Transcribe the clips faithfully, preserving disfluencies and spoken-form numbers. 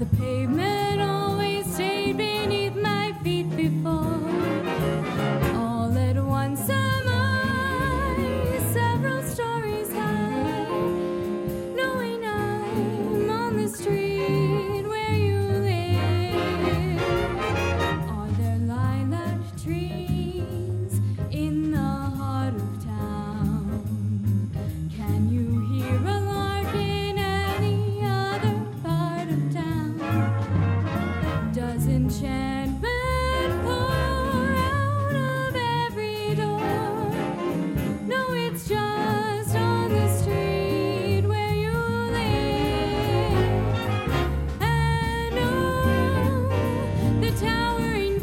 The pavement always stayed beneath my feet before. All at once am I several stories high, knowing I'm on the street where you live. Are there lilac trees in the heart of town? Can you hear a lark in any other part of town? Does enchantment pour out of every door? No, it's just on the street where you live. And oh, the towering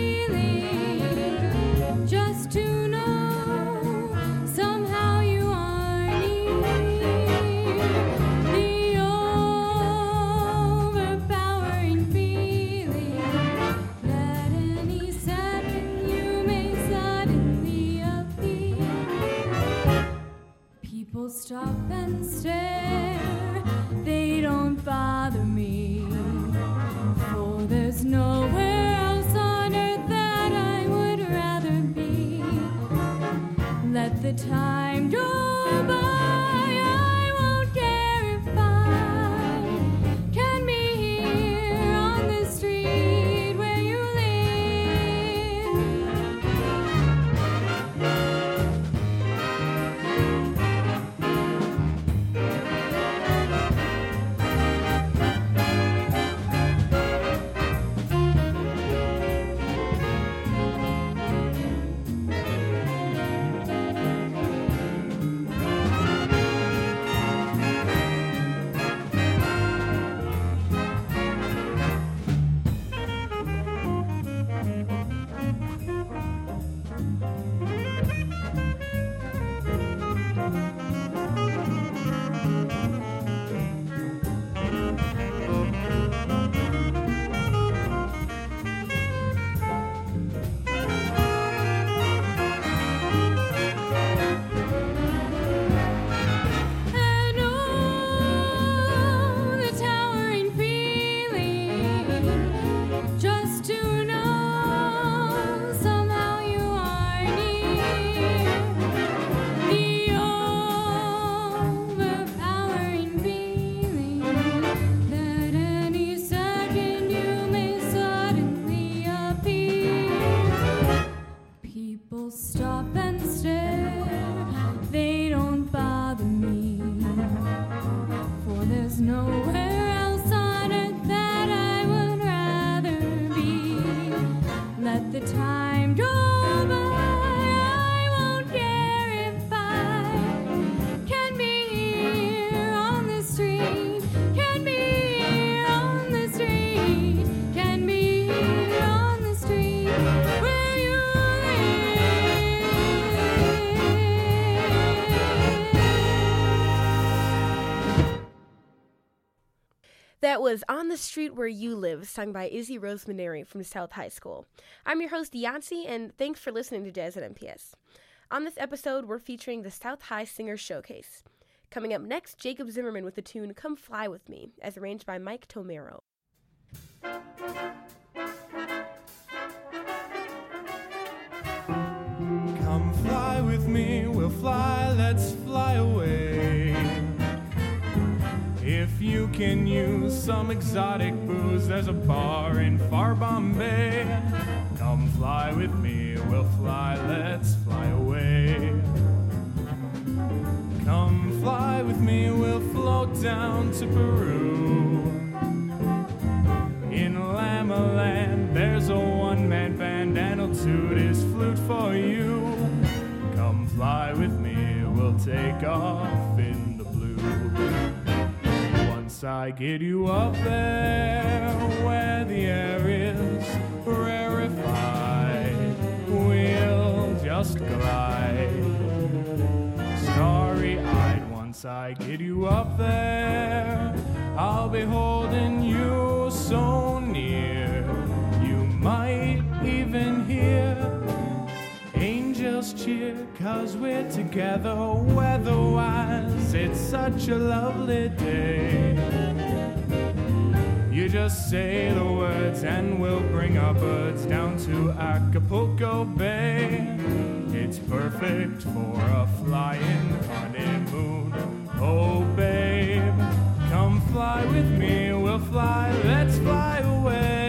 feeling just to know somehow you are near. The overpowering feeling that any second you may suddenly appear. People stop and stare, they don't bother me, for there's nowhere else on earth that I would rather be. Let the time go by, I won't care if I can be here on the street where you live. And oh, the towering feeling just to know somehow you are near. The overpowering feeling that any second you may suddenly appear. People stop and stare, they don't bother me, for there's nowhere else on earth that I would rather be. Let the time go by, I won't care if I can be here on the street, can be here on the street, can be here on the street where you live. That was On the Street Where You Live, sung by Izzy Rose Maneri from South High School. I'm your host, Yancey, and thanks for listening to Jazz at M P S. On this episode, we're featuring the South High Singers Showcase. Coming up next, Jacob Zimmerman with the tune Come Fly With Me, as arranged by Mike Tomero. Come fly with me, we'll fly, let's fly away. If you can use some exotic booze, there's a bar in far Bombay. Come fly with me, we'll fly, let's fly away. Come fly with me, we'll float down to Peru. In Lama Land, there's a one-man band and he'll toot his flute for you. Come fly with me, we'll take off in the blue. Once I get you up there, where the air is rarefied, we'll just glide, starry-eyed. Once I get you up there, I'll be holding you so near, you might even hear angels cheer, 'cause we're together weather-wise. It's such a lovely day. You You just say the words and we'll bring our birds down to Acapulco Bay. It's perfect for a flying honeymoon. Oh babe, come fly with me, we'll fly, let's fly away.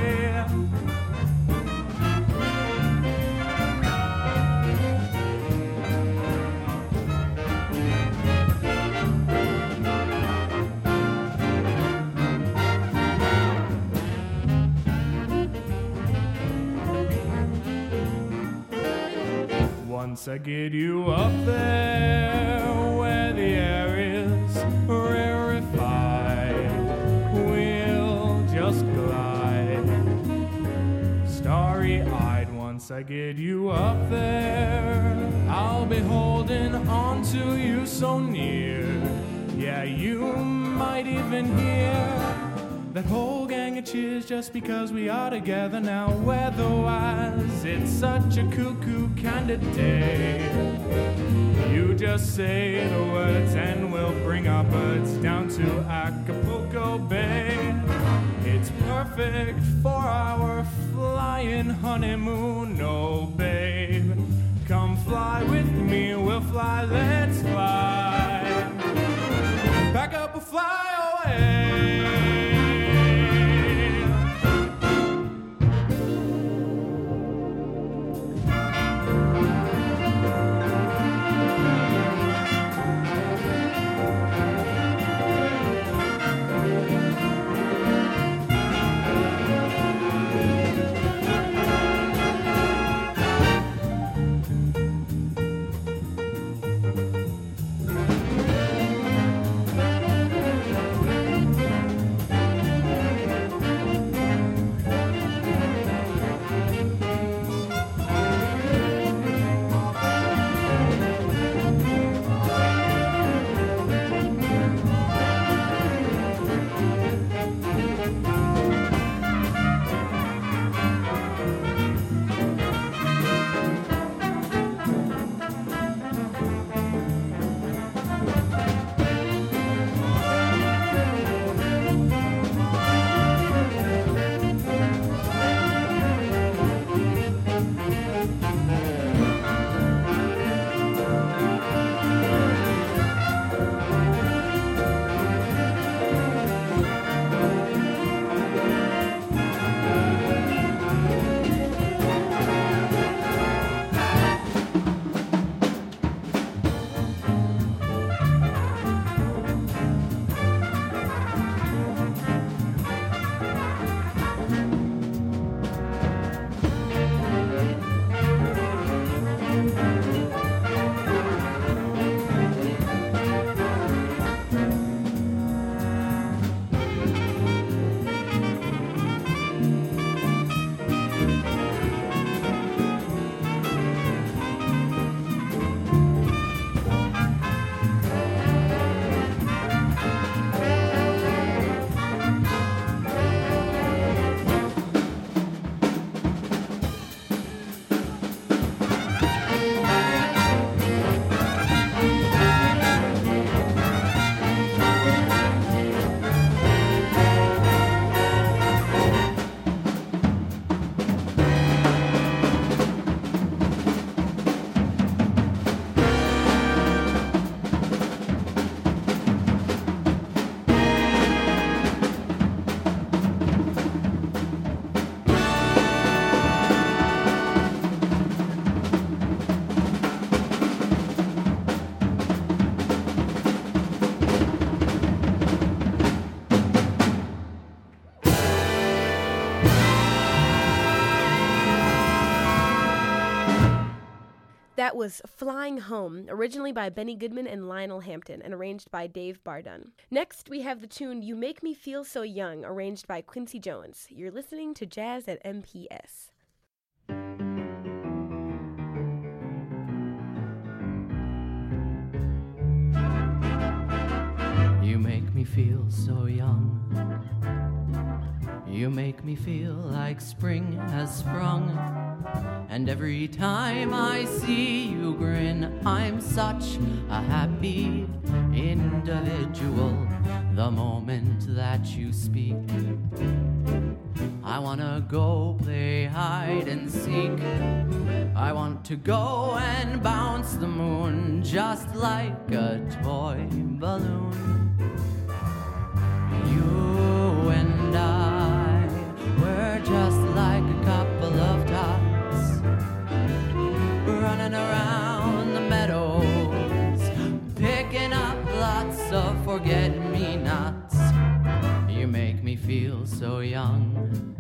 Once I get you up there where the air is rarefied, we'll just glide starry-eyed. Once I get you up there, I'll be holding on to you so near. Yeah, you might even hear that whole gang of cheers just because we are together now. Weather-wise, it's such a cuckoo kind of day. You just say the words and we'll bring our birds down to Acapulco Bay. It's perfect for our flying honeymoon. Oh, babe, come fly with me, we'll fly, let's fly. Pack up or fly away. That was Flying Home, originally by Benny Goodman and Lionel Hampton, and arranged by Dave Bardun. Next, we have the tune You Make Me Feel So Young, arranged by Quincy Jones. You're listening to Jazz at M P S. You make me feel so young. You make me feel like spring has sprung. And every time I see you grin, I'm such a happy individual. The moment that you speak, I wanna go play hide and seek. I want to go and bounce the moon just like a toy balloon. You and I, we're just like a couple of tots running around the meadows, picking up lots of forget-me-nots. You make me feel so young.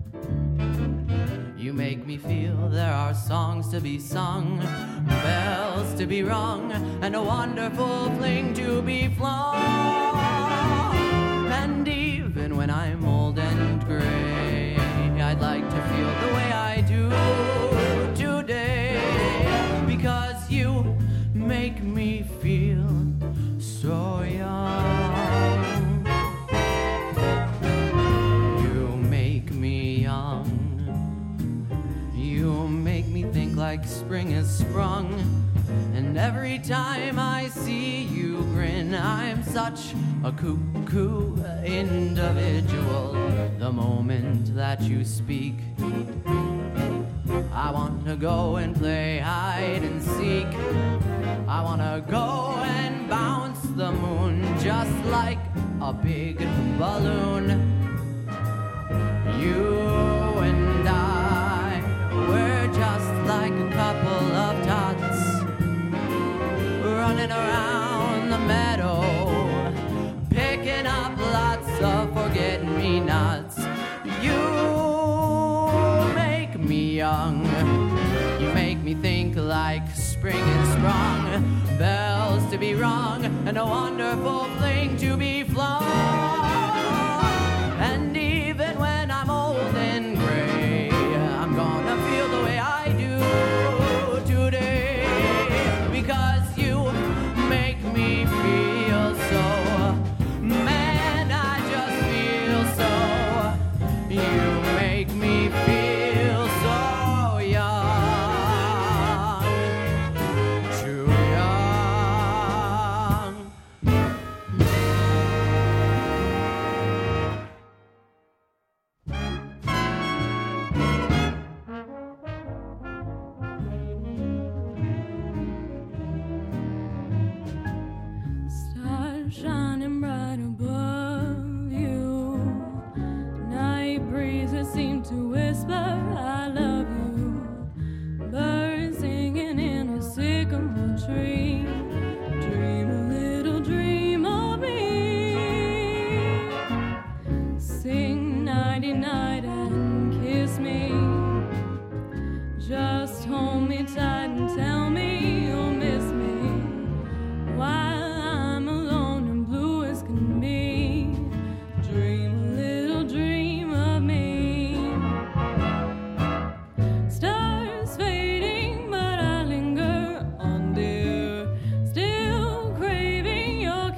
You make me feel there are songs to be sung, bells to be rung, and a wonderful fling to be flung. And even when I'm old and gray, I'd like to feel the way I do today, because you make me feel so young. You make me young. You make me think like spring has sprung. And every time I see you grin, I'm such a cuckoo individual. The moment that you speak, I want to go and play hide and seek. I want to go and bounce the moon just like a big balloon. You and I, we're just like a couple of tots running around the meadow, picking up lots of forget-me-nots. You make me young. You make me think like spring is sprung, bells to be rung, and a wonderful fling to be flung. And even when I'm old and gray, I'm gonna feel the way I do today, because you make me feel so, man, I just feel so. You make me feel so young, too young. Stars shining bright above you. Night breezes seem to whisper, I love you. Birds singing in a sycamore tree. Dream a little dream of me. Sing nighty night and kiss me. Just hold me tight and tell me you'll miss me while I'm alone and blue as can be. Dream a little dream of me. Stars fading, but I linger on, dear, still craving your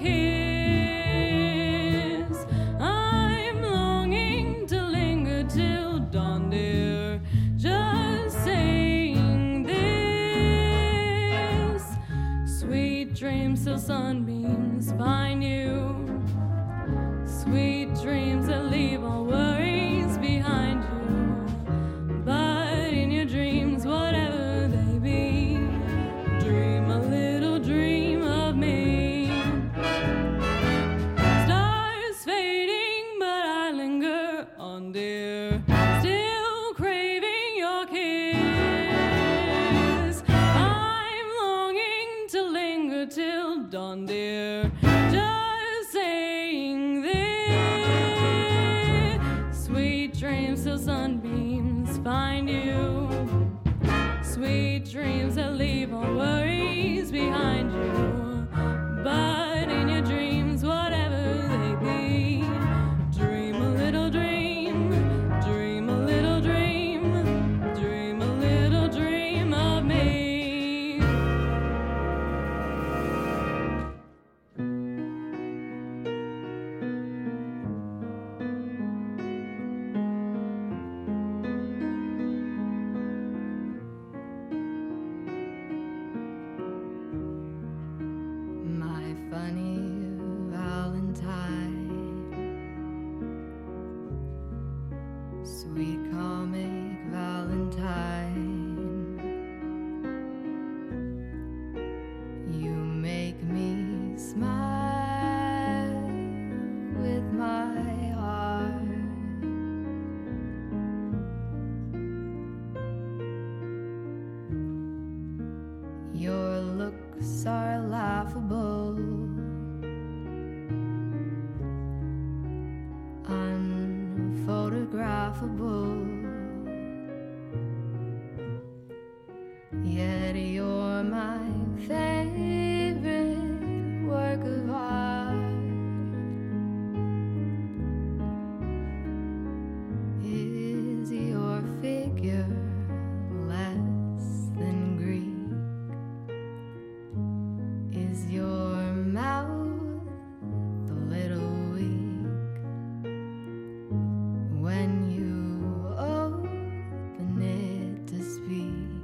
kiss. I'm longing to linger till dawn, dear, just saying this. Sweet dreams till sunbeams find you. Sweet dreams that leave all worries behind you. But in your dreams, whatever they be, dream a little dream of me. Stars fading, but I linger on, dear, still craving your kiss. I'm longing to linger till dawn, dear, just saying this. Sweet dreams till sunbeams find you. Sweet dreams that leave all worries behind you. But in your dreams, whatever they be, dream a little dream, dream a little dream, dream a little dream of me. sweet comic Valentine. You make me smile with my heart. Your looks are laughable, unphotographable, yet you're my favorite work of art. Is your figure less than Greek? Is your mouth a little weak when you open it to speak?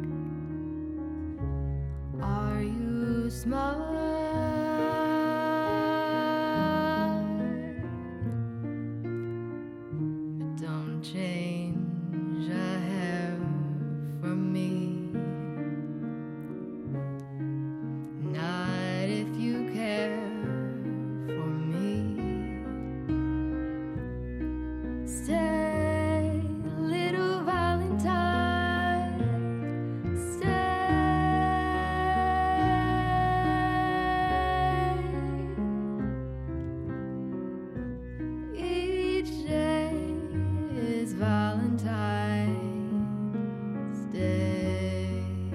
Are you smart? Don't change a hair for me. Not if you care for me. Stay, little Valentine. Stay. Each day is Valentine's Day.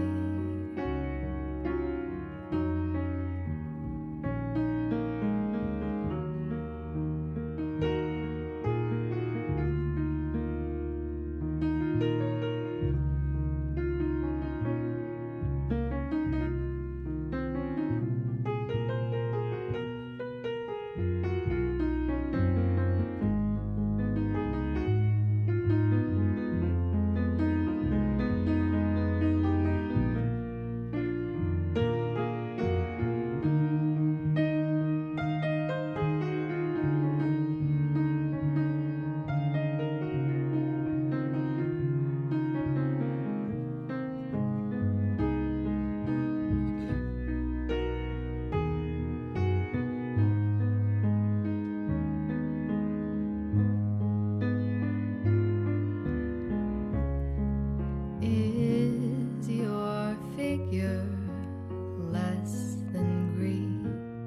Is your figure less than Greek?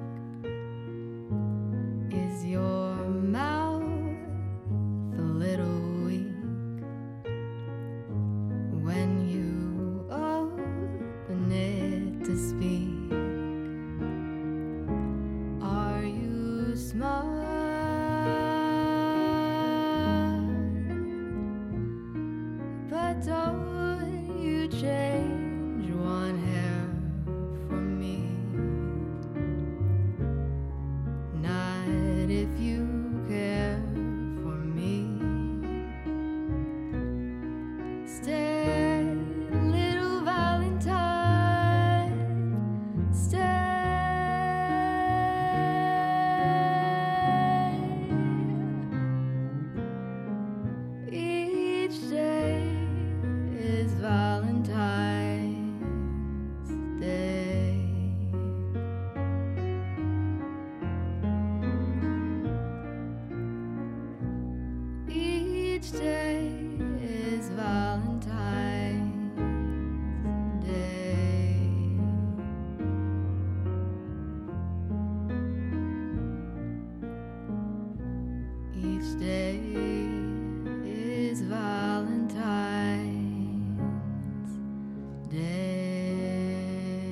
Is your mouth a little weak when you open it to speak? Are you smart? But don't you change one hair for me. Not if you care for me. Stay, little Valentine. Stay. Each day is Valentine's Day. Each day is Valentine's Day. Each day is Valentine's Day.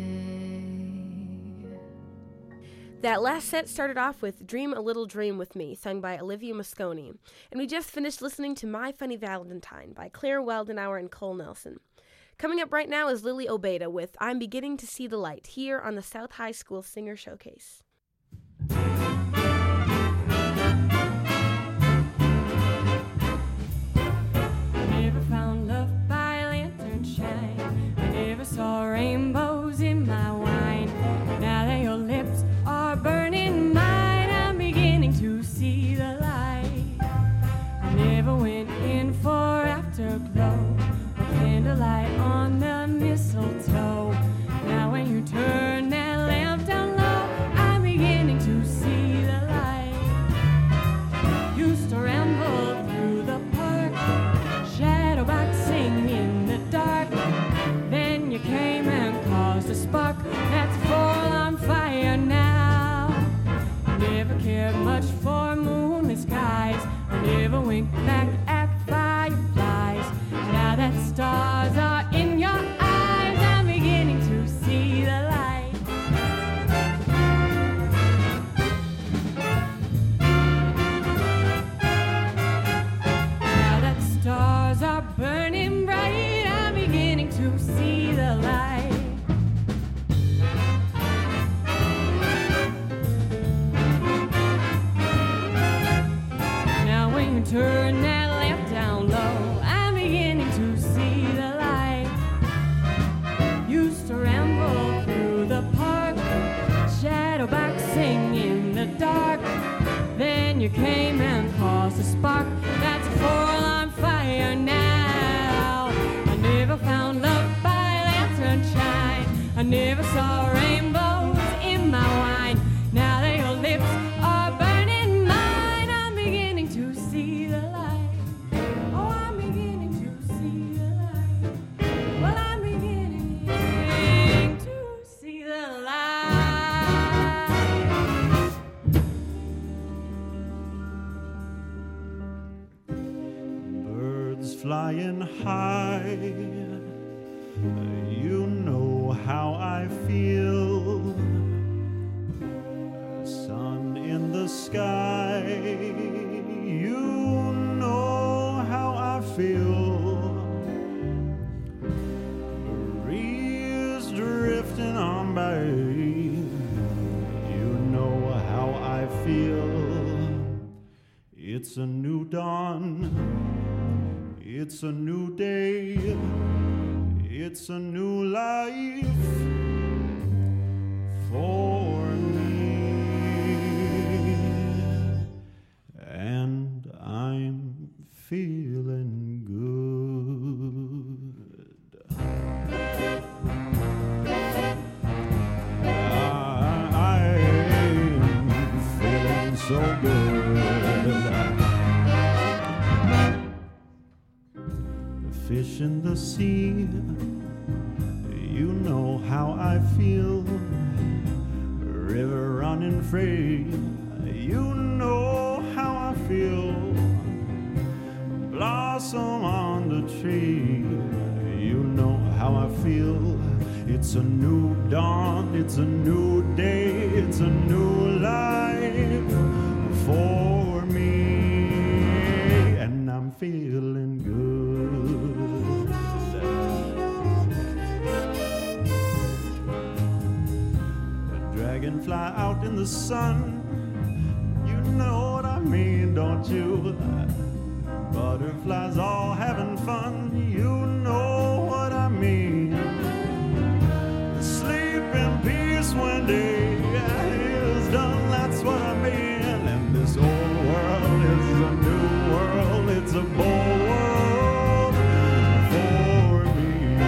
That last set started off with Dream a Little Dream with Me, sung by Olivia Mosconi. And we just finished listening to My Funny Valentine by Claire Waldenauer and Cole Nelson. Coming up right now is Lily Obeda with I'm Beginning to See the Light, here on the South High School Singer Showcase. Never found love by lantern shine. I never saw rainbows in my wine. Now that your lips are burning mine, I'm beginning to see the light. I never went in looking for afterglow, a candlelight on the mistletoe. Now when you turn that lamp down low, I'm beginning to see the light. Used to ramble through the park, shadow boxing in the dark. Then you came and caused a spark that's full on fire now. Never cared much for moonlit skies, or never winked back at fireflies. Now that stars are in your eyes, I'm beginning to see the light. Now that stars are burning bright, I'm beginning to see the light. Now when you turn that lamp down low, I'm beginning to see the light. Used to ramble through the park, shadow boxing in the dark. Then you came and caused a spark that's full on fire now. I never found love by lantern shine, I never saw rainbows in my wine. Now that your lips are burning mine, I'm beginning to see the light. Oh, I'm beginning to see the light. Well, I'm beginning to see the light. Birds flying high, you know how I feel. Sun in the sky, you know how I feel. Breeze drifting on by, you know how I feel. It's a new dawn, it's a new day, it's a new life for me, and I'm feeling good. I'm feeling so good. Fish in the sea, you know how I feel. River running free, you know how I feel. Blossom on the tree, you know how I feel. It's a new dawn, it's a new day, it's a new life for me, and I'm feeling good. Dragonfly out in the sun, you know what I mean, don't you? Butterflies all having fun, you know what I mean. Sleep in peace when day is done, that's what I mean. And this old world is a new world, it's a bold world for me.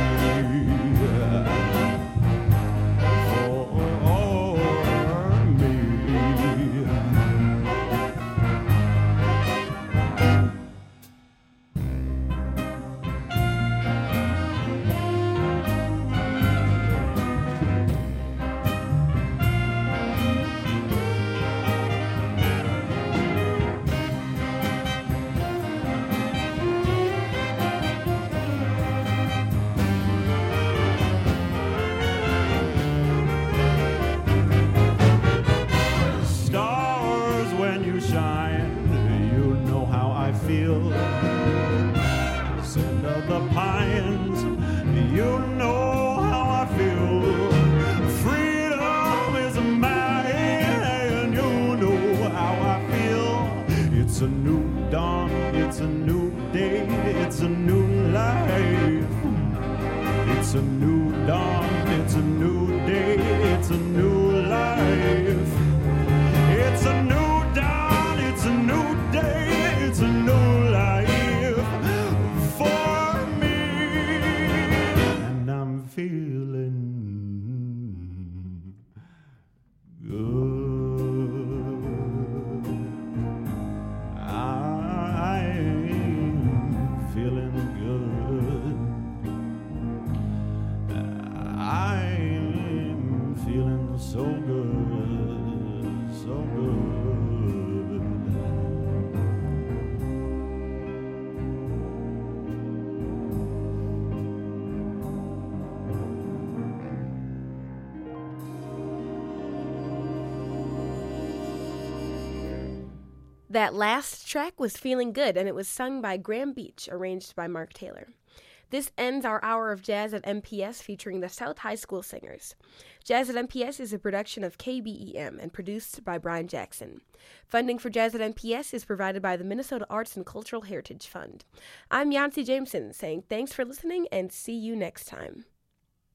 It's a new dawn, it's a new day, it's a new life. It's a new dawn, it's a new day, it's a new life. It's a new dawn, it's a new day, it's a new life That last track was Feeling Good, and it was sung by Graham Beach, arranged by Mark Taylor. This ends our hour of Jazz at M P S featuring the South High School Singers. Jazz at M P S is a production of K B E M and produced by Brian Jackson. Funding for Jazz at M P S is provided by the Minnesota Arts and Cultural Heritage Fund. I'm Yancy Jameson saying thanks for listening and see you next time.